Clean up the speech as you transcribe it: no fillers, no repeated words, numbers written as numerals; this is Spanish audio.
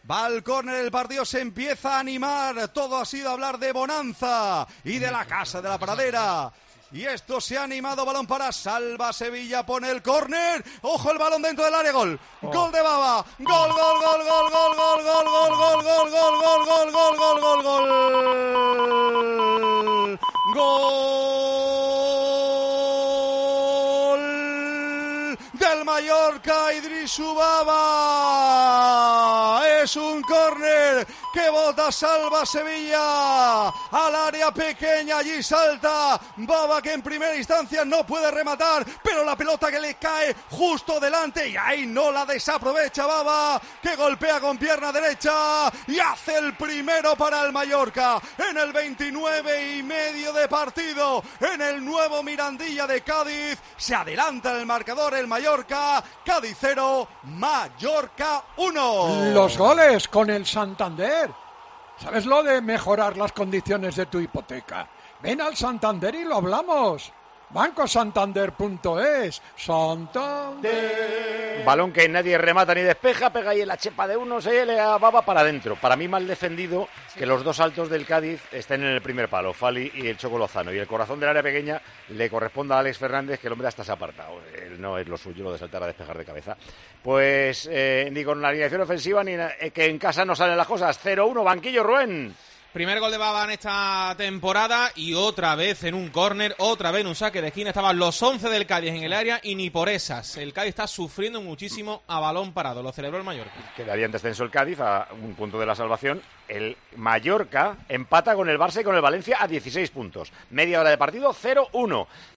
Va al córner, el partido se empieza a animar. Todo ha sido hablar de bonanza y de la casa de la Pradera. Y esto se ha animado, balón para Salva Sevilla, pone el córner, ojo el balón dentro del área, gol, gol de Baba, gol, gol, gol, gol, gol, gol, gol, gol, gol, gol, gol, gol, gol, gol, gol, gol, gol, gol del Mallorca, Idrisu Baba, es un córner que bota Salva Sevilla al área pequeña, allí salta Baba, que en primera instancia no puede rematar, pero la pelota que le cae justo delante y ahí no la desaprovecha Baba, que golpea con pierna derecha y hace el primero para el Mallorca en el 29,5 de partido en el nuevo Mirandilla de Cádiz. Se adelanta en el marcador el Mallorca, Cádiz 0, Mallorca 1. Los goles con el Santander. ¿Sabes lo de mejorar las condiciones de tu hipoteca? Ven al Santander y lo hablamos. Bancosantander.es. Santander. Balón que nadie remata ni despeja, pega ahí en la chepa de uno, se le Baba para adentro. Para mí mal defendido que los dos altos del Cádiz estén en el primer palo, Fali y el Choco Lozano. Y el corazón del área pequeña le corresponde a Alex Fernández, que el hombre hasta se ha apartado. Él no es lo suyo, lo de saltar a despejar de cabeza. Pues ni con la alineación ofensiva ni que en casa no salen las cosas. 0-1, banquillo, Rubén. Primer gol de Baba en esta temporada y otra vez en un córner, otra vez en un saque de esquina. Estaban los 11 del Cádiz en el área y ni por esas. El Cádiz está sufriendo muchísimo a balón parado. Lo celebró el Mallorca. Quedaría en descenso el Cádiz a un punto de la salvación. El Mallorca empata con el Barça y con el Valencia a 16 puntos. Media hora de partido, 0-1.